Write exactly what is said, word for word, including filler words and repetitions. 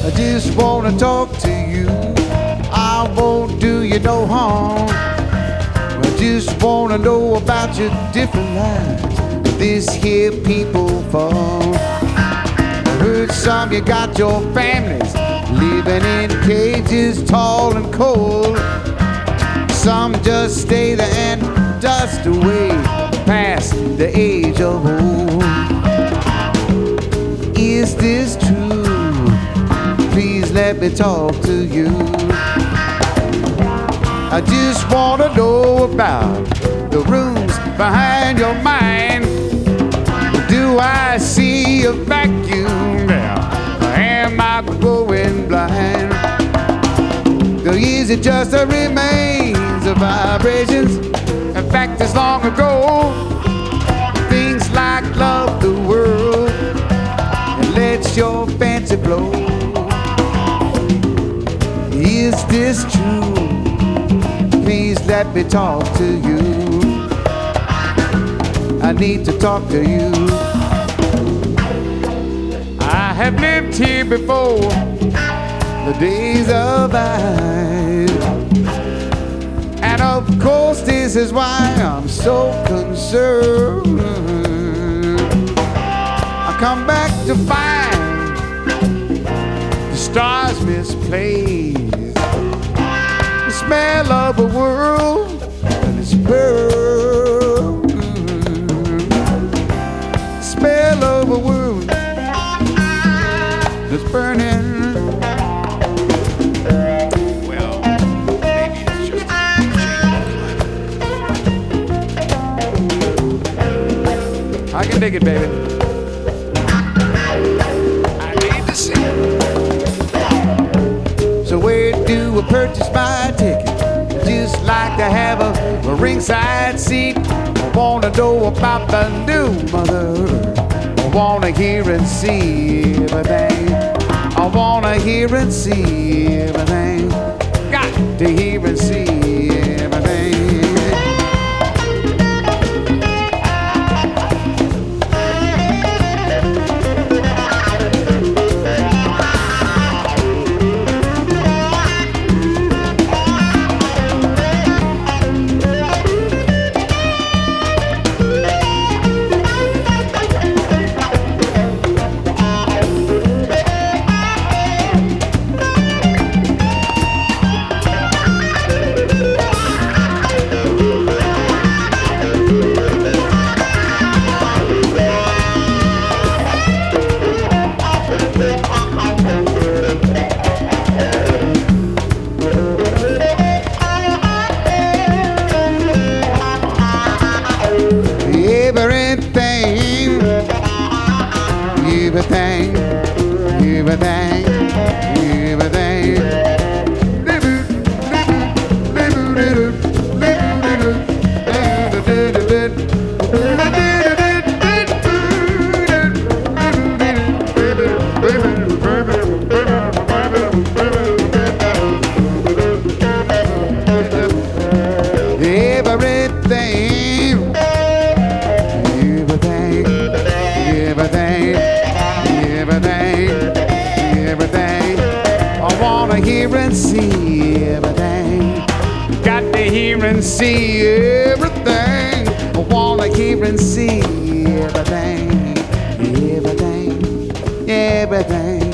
I just wanna talk to you. I won't do you no harm. I just wanna know about your different lives. This here people farm. I heard some you got your families living in cages tall and cold. Some just stay there and dust away past the age of old. Is this true? Please let me talk to you. I just wanna know about the rooms behind your mind. Do I see a vacuum there? Or am I going blind? Or is it just a remains of vibrations? In fact, it's long ago. Things like love the world and let your fancy blow. Is this true? Please let me talk to you. I need to talk to you. I have lived here before the days of old, and of course this is why I'm so concerned. I come back to find the stars misplaced, the smell of a world and its pearl, the smell of a world that's burning. I can dig it, baby. I need to see it. So where do I purchase my ticket? Just like to have a, a ringside seat. I wanna know about the new mother. I wanna hear and see everything. I wanna hear and see everything. Got to hear and see everything. Everything, everything, everything. Hear and see everything. Got to hear and see everything. I wanna hear and see everything. Everything, everything.